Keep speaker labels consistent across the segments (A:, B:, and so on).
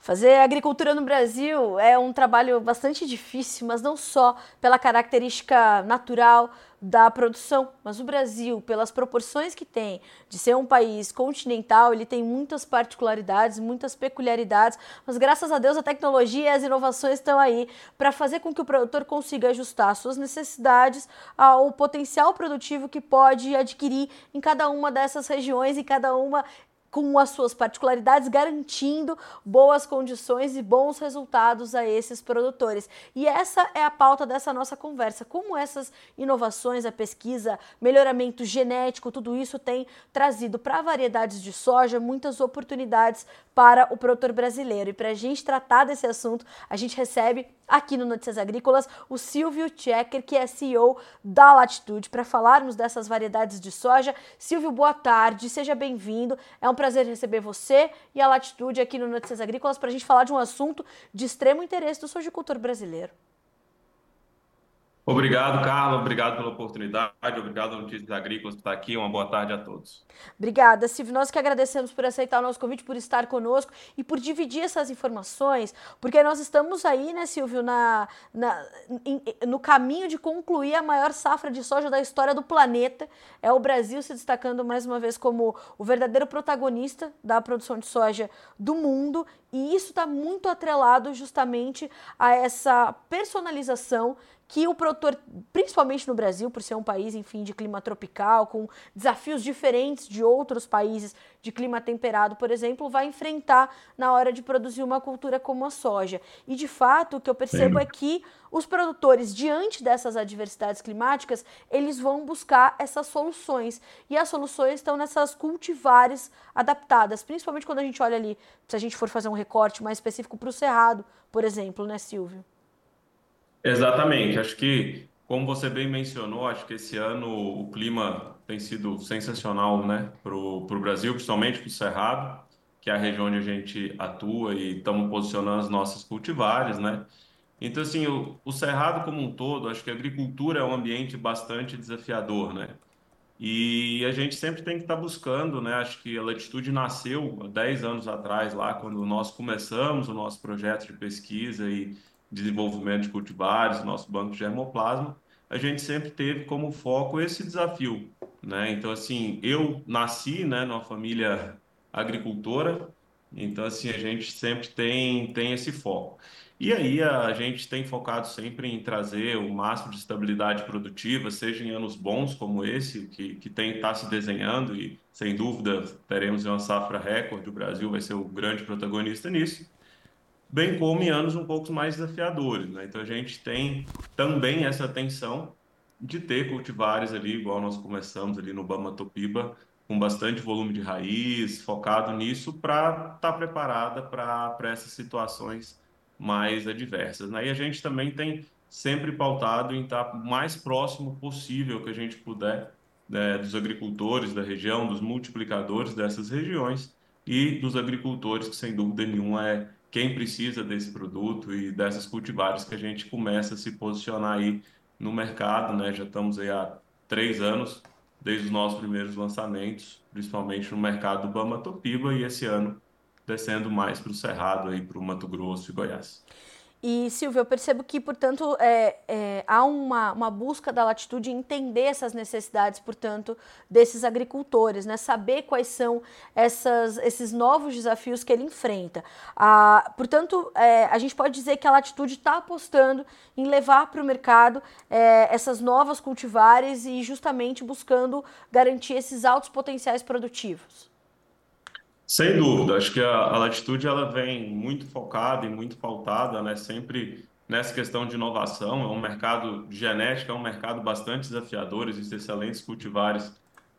A: Fazer agricultura no Brasil é um trabalho bastante difícil, mas não só pela característica natural da produção, mas o Brasil, pelas proporções que tem de ser um país continental, ele tem muitas particularidades, muitas peculiaridades, mas graças a Deus a tecnologia e as inovações estão aí para fazer com que o produtor consiga ajustar suas necessidades ao potencial produtivo que pode adquirir em cada uma dessas regiões, em cada uma com as suas particularidades, garantindo boas condições e bons resultados a esses produtores. E essa é a pauta dessa nossa conversa. Como essas inovações, a pesquisa, melhoramento genético, tudo isso tem trazido para variedades de soja muitas oportunidades para o produtor brasileiro. E para a gente tratar desse assunto, a gente recebe aqui no Notícias Agrícolas o Silvio Checker, que é CEO da Latitude, para falarmos dessas variedades de soja. Silvio, boa tarde, seja bem-vindo. É um prazer receber você e a Latitude aqui no Notícias Agrícolas para a gente falar de um assunto de extremo interesse do sojicultor brasileiro.
B: Obrigado, Carla. Obrigado pela oportunidade. Obrigado ao Notícias Agrícolas por estar aqui. Uma boa tarde a todos.
A: Obrigada, Silvio. Nós que agradecemos por aceitar o nosso convite, por estar conosco e por dividir essas informações, porque nós estamos aí, né, Silvio, no caminho de concluir a maior safra de soja da história do planeta. É o Brasil se destacando mais uma vez como o verdadeiro protagonista da produção de soja do mundo, e isso está muito atrelado justamente a essa personalização que o produtor, principalmente no Brasil, por ser um país, enfim, de clima tropical, com desafios diferentes de outros países de clima temperado, por exemplo, vai enfrentar na hora de produzir uma cultura como a soja. E, de fato, o que eu percebo é
B: Sem
A: que os produtores, diante dessas adversidades climáticas, eles vão buscar essas soluções. E as soluções estão nessas cultivares adaptadas, principalmente quando a gente olha ali, se a gente for fazer um recorte mais específico para o Cerrado, por exemplo, né, Silvio?
B: Exatamente. Acho que, como você bem mencionou, acho que esse ano o clima tem sido sensacional, né, para o Brasil, principalmente para o Cerrado, que é a região onde a gente atua e estamos posicionando as nossas cultivares, né? Então, assim, o Cerrado como um todo, acho que a agricultura é um ambiente bastante desafiador, né? E a gente sempre tem que estar buscando, né? Acho que a Latitude nasceu há 10 anos atrás, lá quando nós começamos o nosso projeto de pesquisa e desenvolvimento de cultivares, o nosso banco de germoplasma. A gente sempre teve como foco esse desafio, né? Então, assim, eu nasci, né, numa família agricultora, então, assim, a gente sempre tem esse foco. E aí a gente tem focado sempre em trazer o máximo de estabilidade produtiva, seja em anos bons como esse, que tem está se desenhando e, sem dúvida, teremos uma safra recorde, o Brasil vai ser o grande protagonista nisso, bem como em anos um pouco mais desafiadores, né? Então a gente tem também essa tensão de ter cultivares ali, igual nós começamos ali no Bama Topiba, com bastante volume de raiz, focado nisso para estar preparada para essas situações mais adversas, né? E a gente também tem sempre pautado em estar mais próximo possível que a gente puder, né, dos agricultores da região, dos multiplicadores dessas regiões e dos agricultores, que sem dúvida nenhuma é quem precisa desse produto e dessas cultivares que a gente começa a se posicionar aí no mercado, né? Já estamos aí há 3 anos, desde os nossos primeiros lançamentos, principalmente no mercado do Bama Topiba, e esse ano descendo mais para o Cerrado, aí para o Mato Grosso e Goiás.
A: E, Silvia, eu percebo que, portanto, há uma busca da Latitude em entender essas necessidades, portanto, desses agricultores, né? Saber quais são esses novos desafios que ele enfrenta. Portanto, a gente pode dizer que a Latitude está apostando em levar para o mercado essas novas cultivares e justamente buscando garantir esses altos potenciais produtivos.
B: Sem dúvida, acho que a Latitude ela vem muito focada e muito pautada, né, sempre nessa questão de inovação. É um mercado de genética, é um mercado bastante desafiador, existem excelentes cultivares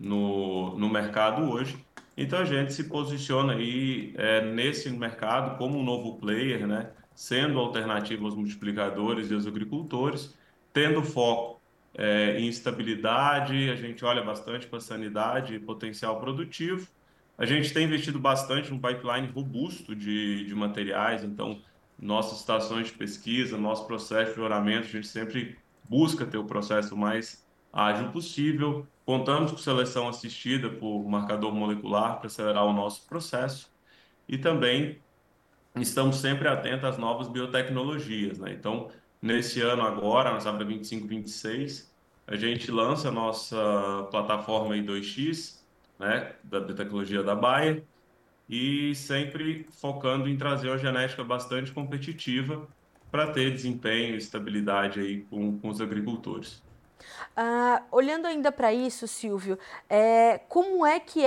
B: no mercado hoje. Então a gente se posiciona aí nesse mercado como um novo player, né, sendo alternativa aos multiplicadores e aos agricultores, tendo foco em estabilidade, a gente olha bastante para sanidade e potencial produtivo. A gente tem investido bastante num pipeline robusto de materiais, então, nossas estações de pesquisa, nosso processo de melhoramento, a gente sempre busca ter o processo mais ágil possível. Contamos com seleção assistida por marcador molecular para acelerar o nosso processo e também estamos sempre atentos às novas biotecnologias, né? Então, nesse ano agora, na safra 25, 26, a gente lança a nossa plataforma I2X, né, da biotecnologia da Bayer, e sempre focando em trazer uma genética bastante competitiva para ter desempenho e estabilidade aí com os agricultores.
A: Olhando ainda para isso, Silvio, como é que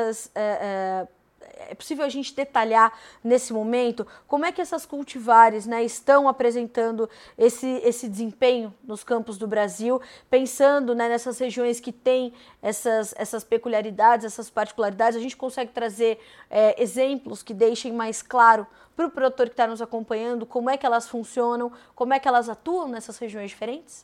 A: é possível a gente detalhar nesse momento como é que essas cultivares, né, estão apresentando esse desempenho nos campos do Brasil, pensando, né, nessas regiões que têm essas peculiaridades, essas particularidades, a gente consegue trazer exemplos que deixem mais claro para o produtor que está nos acompanhando como é que elas funcionam, como é que elas atuam nessas regiões diferentes?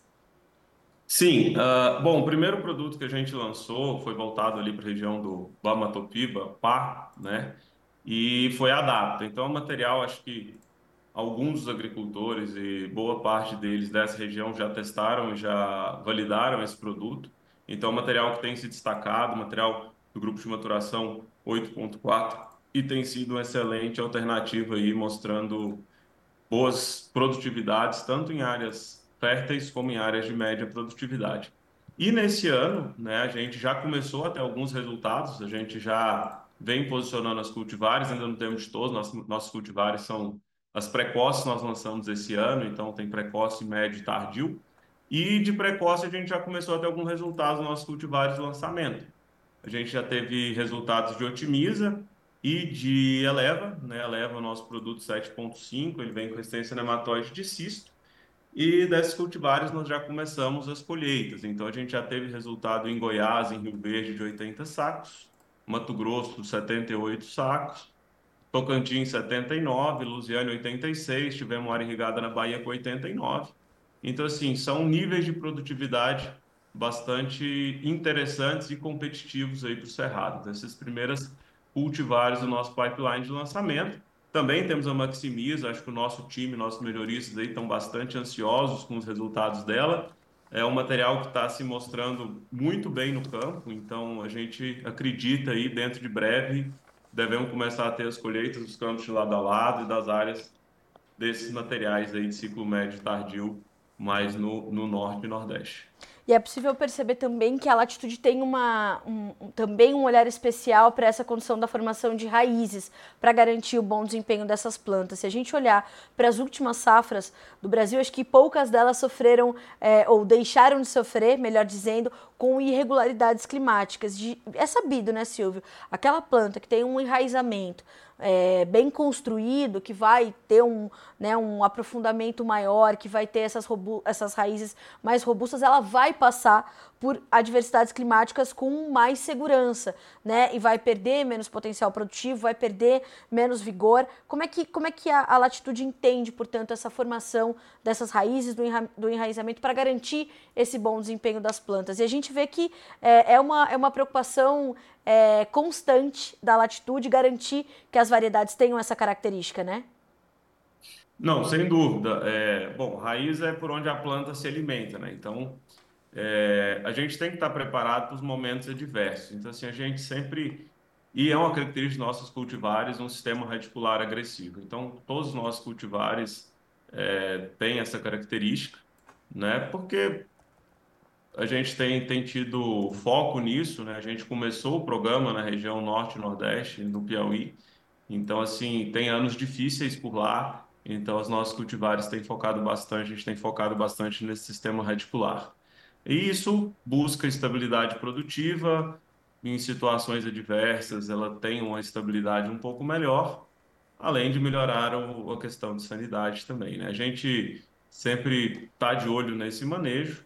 B: Sim, bom, o primeiro produto que a gente lançou foi voltado ali para a região do Bamatopiba, Pá, né? E foi a Adapta. Então, é um material, acho que alguns dos agricultores e boa parte deles dessa região já testaram e já validaram esse produto. Então, é um material que tem se destacado, material do grupo de maturação 8.4 e tem sido uma excelente alternativa aí, mostrando boas produtividades, tanto em áreas férteis como em áreas de média produtividade. E nesse ano, né, a gente já começou a ter alguns resultados, a gente já vem posicionando as cultivares, ainda não temos de todos, nossos cultivares são as precoces, nós lançamos esse ano, então tem precoce, médio e tardio. E de precoce a gente já começou a ter alguns resultados nos nossos cultivares de lançamento. A gente já teve resultados de Otimiza e de Eleva, né? Eleva é o nosso produto 7.5, ele vem com resistência nematóide de cisto. E desses cultivares nós já começamos as colheitas. Então a gente já teve resultado em Goiás, em Rio Verde, de 80 sacos, Mato Grosso, 78 sacos, Tocantins 79, Lusiane 86, tivemos área irrigada na Bahia com 89. Então, assim, são níveis de produtividade bastante interessantes e competitivos aí para o Cerrado. Essas primeiras cultivares do nosso pipeline de lançamento. Também temos a Maximiza, acho que o nosso time, nossos melhoristas aí estão bastante ansiosos com os resultados dela. É um material que está se mostrando muito bem no campo, então a gente acredita aí dentro de breve devemos começar a ter as colheitas dos campos de lado a lado e das áreas desses materiais aí de ciclo médio tardio, mais no norte e nordeste.
A: E é possível perceber também que a Latitude tem também um olhar especial para essa condição da formação de raízes, para garantir o bom desempenho dessas plantas. Se a gente olhar para as últimas safras do Brasil, acho que poucas delas sofreram ou deixaram de sofrer, melhor dizendo, com irregularidades climáticas. É sabido, né, Silvio? Aquela planta que tem um enraizamento bem construído, que vai ter um aprofundamento maior, que vai ter essas raízes mais robustas, ela vai passar por adversidades climáticas com mais segurança, né? E vai perder menos potencial produtivo, vai perder menos vigor. Como é que a Latitude entende, portanto, essa formação dessas raízes, do enraizamento, para garantir esse bom desempenho das plantas? E a gente vê que é uma preocupação constante da Latitude garantir que as variedades tenham essa característica, né?
B: Não, sem dúvida. Bom, raiz é por onde a planta se alimenta, né? Então, a gente tem que estar preparado para os momentos adversos. Então, assim, a gente sempre. E é uma característica dos nossos cultivares, um sistema radicular agressivo. Então, todos os nossos cultivares têm essa característica, né? Porque a gente tem tido foco nisso, né? A gente começou o programa na região norte e nordeste, no Piauí. Então, assim, tem anos difíceis por lá. Então, os nossos cultivares têm focado bastante, a gente tem focado bastante nesse sistema radicular. E isso busca estabilidade produtiva. Em situações adversas, ela tem uma estabilidade um pouco melhor, além de melhorar a questão de sanidade também, né? A gente sempre está de olho nesse manejo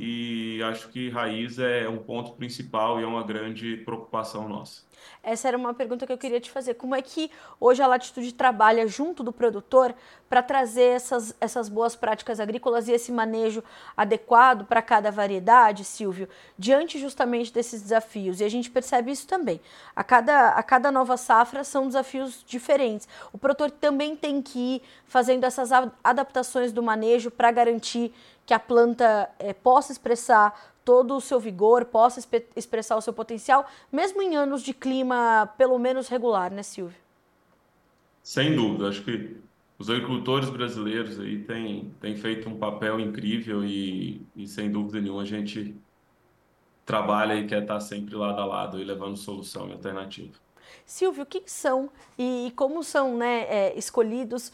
B: e acho que raiz é um ponto principal e é uma grande preocupação nossa.
A: Essa era uma pergunta que eu queria te fazer. Como é que hoje a Latitude trabalha junto do produtor para trazer essas boas práticas agrícolas e esse manejo adequado para cada variedade, Silvio, diante justamente desses desafios? E a gente percebe isso também. A cada nova safra são desafios diferentes. O produtor também tem que ir fazendo essas adaptações do manejo para garantir que a planta possa expressar todo o seu vigor, possa expressar o seu potencial, mesmo em anos de clima pelo menos regular, né, Silvio?
B: Sem dúvida, acho que os agricultores brasileiros aí têm feito um papel incrível e sem dúvida nenhuma a gente trabalha e quer estar sempre lado a lado e levando solução e alternativa.
A: Silvio, quem são e como são, né, escolhidos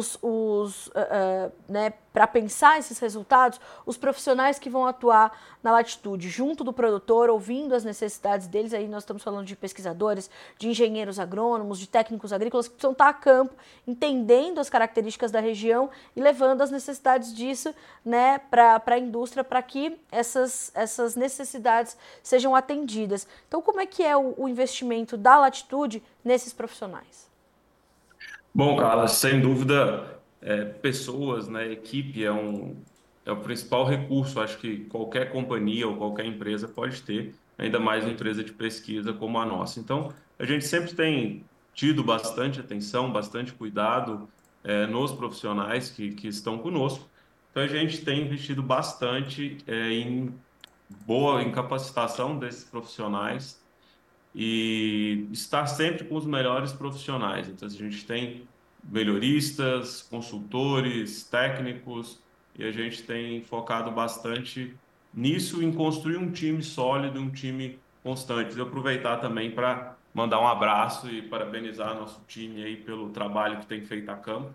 A: né, para pensar esses resultados, os profissionais que vão atuar na latitude, junto do produtor, ouvindo as necessidades deles. Aí nós estamos falando de pesquisadores, de engenheiros agrônomos, de técnicos agrícolas que precisam estar a campo, entendendo as características da região e levando as necessidades disso, né, para a indústria, para que essas necessidades sejam atendidas. Então, como é que é o investimento da latitude nesses profissionais?
B: Bom, Carla, sem dúvida, pessoas, né, equipe é o principal recurso, acho que qualquer companhia ou qualquer empresa pode ter, ainda mais uma empresa de pesquisa como a nossa. Então, a gente sempre tem tido bastante atenção, bastante cuidado, nos profissionais que estão conosco. Então, a gente tem investido bastante, em capacitação desses profissionais e estar sempre com os melhores profissionais. Então, a gente tem melhoristas, consultores, técnicos, e a gente tem focado bastante nisso, em construir um time sólido, um time constante. E aproveitar também para mandar um abraço e parabenizar nosso time aí pelo trabalho que tem feito a campo.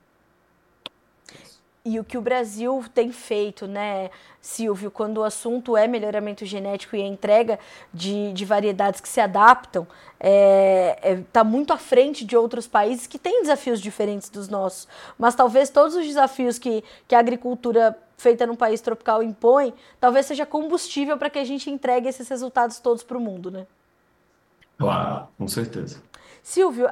A: E o que o Brasil tem feito, né, Silvio, quando o assunto é melhoramento genético e a entrega de variedades que se adaptam, está muito à frente de outros países que têm desafios diferentes dos nossos. Mas talvez todos os desafios que a agricultura feita num país tropical impõe, talvez seja combustível para que a gente entregue esses resultados todos para o mundo, né?
B: Claro, com certeza.
A: Silvio,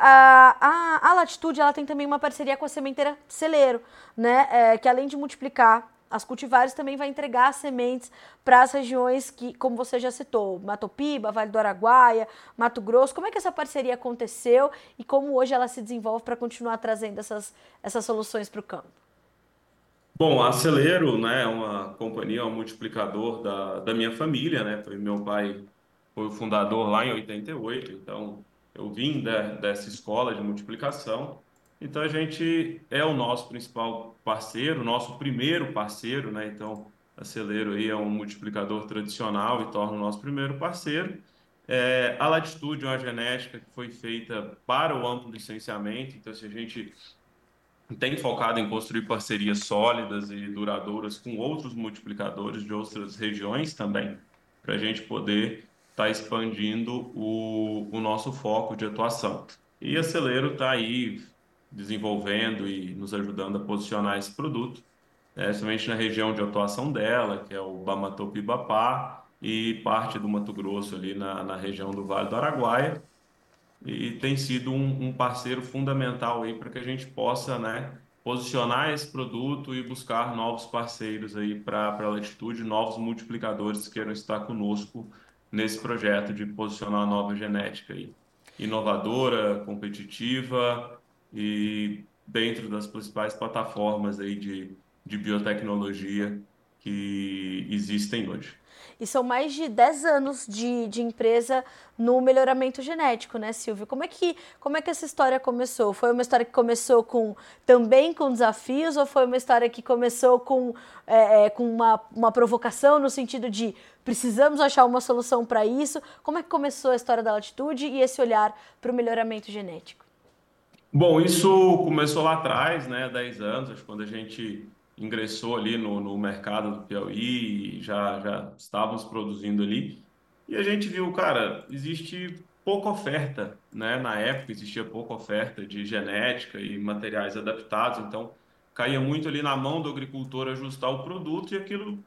A: a Latitude ela tem também uma parceria com a sementeira Celeiro, né? Que além de multiplicar as cultivares, também vai entregar as sementes para as regiões que, como você já citou, Mato Piba, Vale do Araguaia, Mato Grosso. Como é que essa parceria aconteceu e como hoje ela se desenvolve para continuar trazendo essas soluções para o campo?
B: Bom, a Acelero, né, é uma companhia, um multiplicador da minha família, né? Foi meu pai foi o fundador lá em 88, então eu vim dessa escola de multiplicação. Então a gente é o nosso principal parceiro, nosso primeiro parceiro, né? Então a Celeiro aí é um multiplicador tradicional e torna o nosso primeiro parceiro. A Latitude é uma genética que foi feita para o amplo licenciamento, então se a gente tem focado em construir parcerias sólidas e duradouras com outros multiplicadores de outras regiões também, para a gente poder estar expandindo o nosso foco de atuação. E a Celero está aí desenvolvendo e nos ajudando a posicionar esse produto, somente na região de atuação dela, que é o Bamatop-Ibapá, e parte do Mato Grosso ali na região do Vale do Araguaia e tem sido um parceiro fundamental aí para que a gente possa, né, posicionar esse produto e buscar novos parceiros aí para a Latitude, novos multiplicadores que queiram estar conosco nesse projeto de posicionar a nova genética aí, inovadora, competitiva e dentro das principais plataformas aí de biotecnologia que existem hoje.
A: E são mais de 10 anos de empresa no melhoramento genético, né, Silvio? Como é que essa história começou? Foi uma história que começou também com desafios ou foi uma história que começou com uma provocação no sentido de precisamos achar uma solução para isso? Como é que começou a história da Latitude e esse olhar para o melhoramento genético?
B: Bom, isso começou lá atrás, né, há 10 anos, acho que quando a gente ingressou ali no mercado do Piauí, e já estávamos produzindo ali, e a gente viu, cara, existe pouca oferta, né, na época existia pouca oferta de genética e materiais adaptados, então caía muito ali na mão do agricultor ajustar o produto e aquilo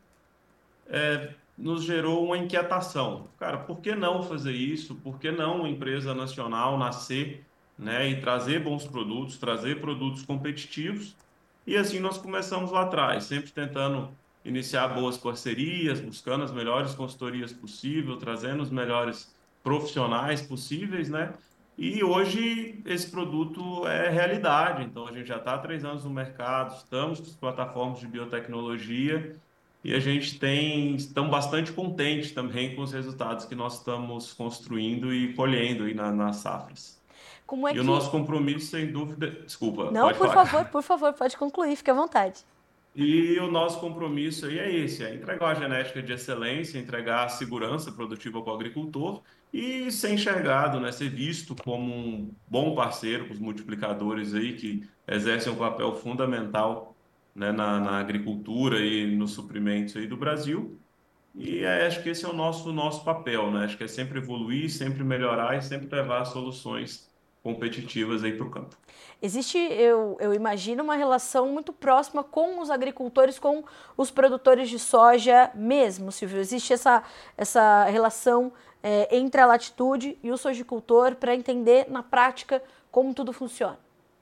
B: nos gerou uma inquietação. Cara, por que não fazer isso? Por que não uma empresa nacional nascer, né, e trazer bons produtos, trazer produtos competitivos? E assim nós começamos lá atrás, sempre tentando iniciar boas parcerias, buscando as melhores consultorias possíveis, trazendo os melhores profissionais possíveis, né? E hoje esse produto é realidade. Então a gente já está há 3 anos no mercado, estamos com as plataformas de biotecnologia e a gente estamos bastante contentes também com os resultados que nós estamos construindo e colhendo aí nas safras.
A: Como é
B: E o
A: que...
B: nosso compromisso, sem dúvida, desculpa,
A: Não,
B: pode falar.
A: por favor, pode concluir, fique à vontade.
B: E o nosso compromisso aí é esse, é entregar a genética de excelência, entregar a segurança produtiva para o agricultor e ser enxergado, né, ser visto como um bom parceiro com os multiplicadores aí que exercem um papel fundamental, né, na agricultura e nos suprimentos aí do Brasil. E acho que esse é o nosso papel, né? Acho que é sempre evoluir, sempre melhorar e sempre levar soluções competitivas aí para o campo.
A: Existe, eu imagino, uma relação muito próxima com os agricultores, com os produtores de soja mesmo, Silvio. Existe essa relação entre a Latitude e o sojicultor para entender na prática como tudo funciona.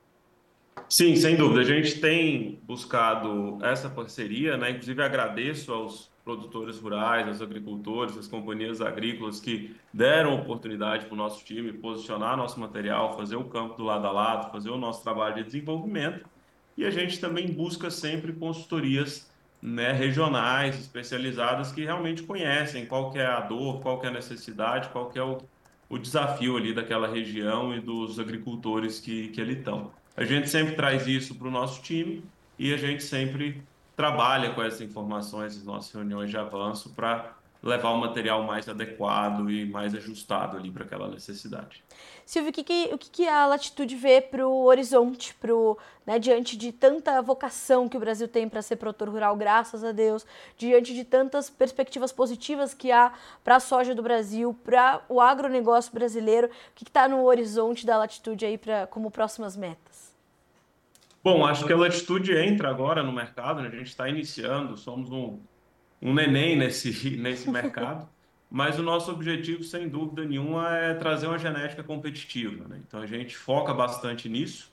B: Sim, sem dúvida. A gente tem buscado essa parceria, né? Inclusive, agradeço aos produtores rurais, aos agricultores, às companhias agrícolas que deram oportunidade para o nosso time posicionar nosso material, fazer o campo do lado a lado, fazer o nosso trabalho de desenvolvimento. E a gente também busca sempre consultorias, né, regionais, especializadas, que realmente conhecem qual que é a dor, qual que é a necessidade, qual que é o desafio ali daquela região e dos agricultores que ali estão. A gente sempre traz isso para o nosso time e a gente sempre trabalha com essas informações nas nossas reuniões de avanço para levar o material mais adequado e mais ajustado ali para aquela necessidade.
A: Silvio, o que a Latitude vê para o horizonte, né, diante de tanta vocação que o Brasil tem para ser produtor rural, graças a Deus, diante de tantas perspectivas positivas que há para a soja do Brasil, para o agronegócio brasileiro, o que está no horizonte da Latitude aí como próximas metas?
B: Bom, acho que a Latitude entra agora no mercado, né? A gente está iniciando, somos um neném nesse mercado, mas o nosso objetivo, sem dúvida nenhuma, é trazer uma genética competitiva, né? Então a gente foca bastante nisso.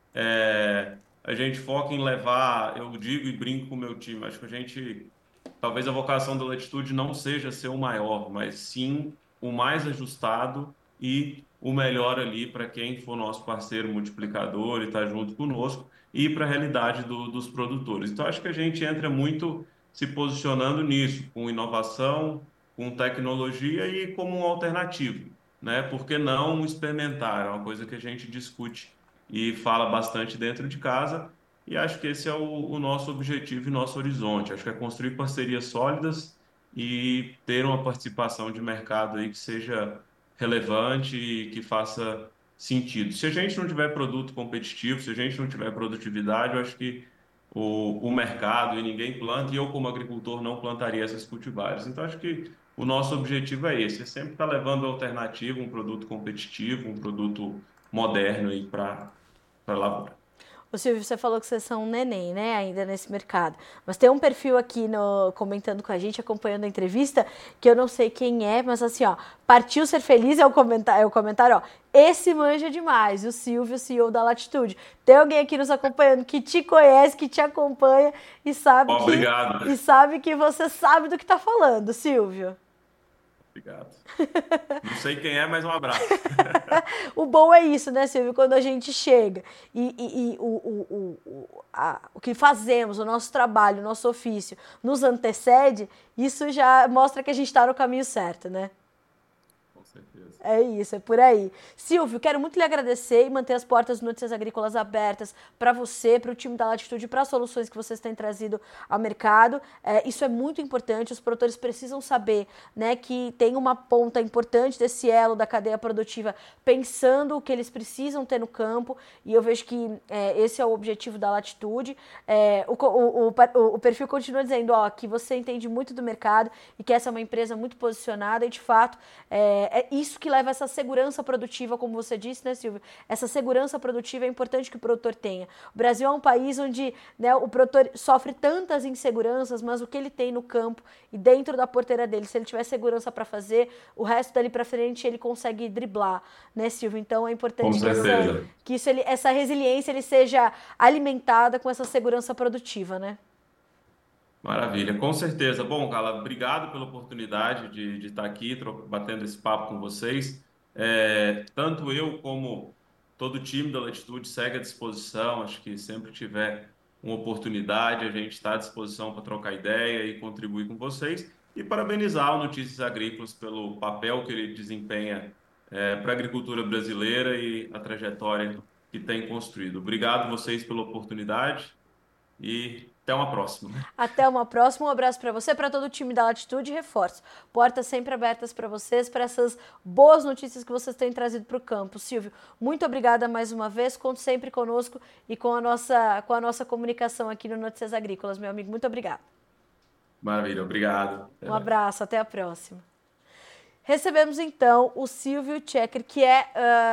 B: A gente foca em levar, eu digo e brinco com o meu time, acho que a gente, talvez a vocação da Latitude não seja ser o maior, mas sim o mais ajustado e o melhor ali para quem for nosso parceiro multiplicador e está junto conosco e para a realidade dos produtores. Então, acho que a gente entra muito se posicionando nisso, com inovação, com tecnologia e como um alternativo, né? Por que não experimentar? É uma coisa que a gente discute e fala bastante dentro de casa. E acho que esse é o nosso objetivo e nosso horizonte. Acho que é construir parcerias sólidas e ter uma participação de mercado aí que seja relevante e que faça sentido. Se a gente não tiver produto competitivo, se a gente não tiver produtividade, eu acho que o mercado e ninguém planta, e eu como agricultor não plantaria essas cultivares. Então acho que o nosso objetivo é esse, é sempre estar levando alternativa, um produto competitivo, um produto moderno aí para a lavoura.
A: Ô Silvio, você falou que vocês são um neném, né, ainda nesse mercado. Mas tem um perfil aqui comentando com a gente, acompanhando a entrevista, que eu não sei quem é, mas assim, ó, partiu ser feliz é o comentário, ó. Esse manja demais, o Silvio, CEO da Latitude. Tem alguém aqui nos acompanhando que te conhece, que te acompanha e sabe
B: Obrigado.
A: que você sabe do que tá falando, Silvio.
B: Obrigado. Não sei quem é, mas um abraço.
A: O bom é isso, né, Silvio? Quando a gente chega e o que fazemos, o nosso trabalho, o nosso ofício nos antecede, isso já mostra que a gente está no caminho certo, né?
B: Com certeza.
A: É isso, é por aí. Silvio, quero muito lhe agradecer e manter as portas do Notícias Agrícolas abertas para você, para o time da Latitude, para as soluções que vocês têm trazido ao mercado. Isso é muito importante, os produtores precisam saber, né, que tem uma ponta importante desse elo da cadeia produtiva pensando o que eles precisam ter no campo, e eu vejo que esse é o objetivo da Latitude. O perfil continua dizendo que você entende muito do mercado e que essa é uma empresa muito posicionada e, de fato, é isso que leva essa segurança produtiva, como você disse, né, Silvio? Essa segurança produtiva é importante que o produtor tenha. O Brasil é um país onde, né, o produtor sofre tantas inseguranças, mas o que ele tem no campo e dentro da porteira dele, se ele tiver segurança para fazer, o resto dali para frente ele consegue driblar, né, Silvio? Então é
B: Com
A: importante
B: certeza.
A: essa resiliência ele seja alimentada com essa segurança produtiva, né?
B: Maravilha, com certeza. Bom, Carla, obrigado pela oportunidade de estar aqui batendo esse papo com vocês. Tanto eu como todo o time da Latitude segue à disposição. Acho que sempre tiver uma oportunidade, a gente está à disposição para trocar ideia e contribuir com vocês. E parabenizar o Notícias Agrícolas pelo papel que ele desempenha para a agricultura brasileira e a trajetória que tem construído. Obrigado vocês pela oportunidade e até uma próxima.
A: Até uma próxima, um abraço para você, para todo o time da Latitude e reforço. Portas sempre abertas para vocês, para essas boas notícias que vocês têm trazido para o campo. Silvio, muito obrigada mais uma vez, conto sempre conosco e com a nossa comunicação aqui no Notícias Agrícolas, meu amigo. Muito obrigado.
B: Maravilha, obrigado.
A: Um abraço, até a próxima. Recebemos então o Silvio Checker, que é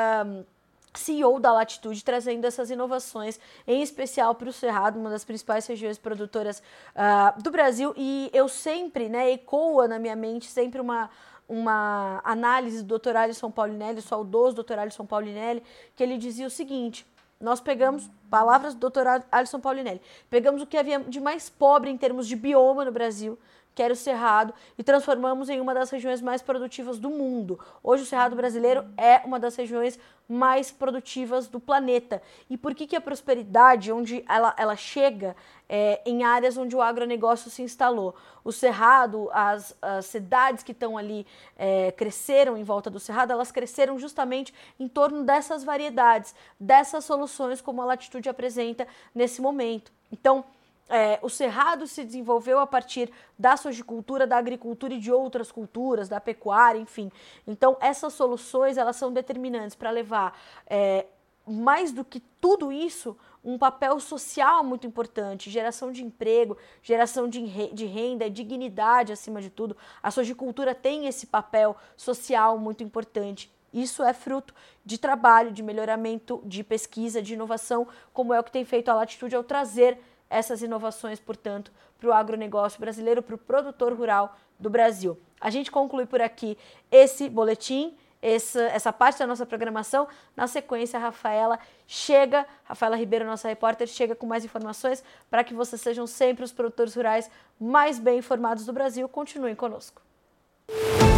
A: CEO da Latitude, trazendo essas inovações, em especial para o Cerrado, uma das principais regiões produtoras do Brasil. E eu sempre, ecoa na minha mente sempre uma análise do Dr. Alisson Paulinelli, o saudoso Dr. Alisson Paulinelli, que ele dizia o seguinte: nós pegamos, palavras do Dr. Alisson Paulinelli, pegamos o que havia de mais pobre em termos de bioma no Brasil, que era o Cerrado, e transformamos em uma das regiões mais produtivas do mundo. Hoje o Cerrado brasileiro é uma das regiões mais produtivas do planeta. E por que a prosperidade, onde ela chega em áreas onde o agronegócio se instalou? O Cerrado, as cidades que estão ali cresceram em volta do Cerrado, elas cresceram justamente em torno dessas variedades, dessas soluções como a Latitude apresenta nesse momento. Então, o Cerrado se desenvolveu a partir da sojicultura, da agricultura e de outras culturas, da pecuária, enfim. Então, essas soluções, elas são determinantes para levar, mais do que tudo isso, um papel social muito importante, geração de emprego, geração de renda e dignidade acima de tudo. A sojicultura tem esse papel social muito importante. Isso é fruto de trabalho, de melhoramento, de pesquisa, de inovação, como é o que tem feito a Latitude ao trazer essas inovações, portanto, para o agronegócio brasileiro, para o produtor rural do Brasil. A gente conclui por aqui esse boletim, essa parte da nossa programação. Na sequência, a Rafaela Ribeiro, nossa repórter, chega com mais informações para que vocês sejam sempre os produtores rurais mais bem informados do Brasil. Continuem conosco.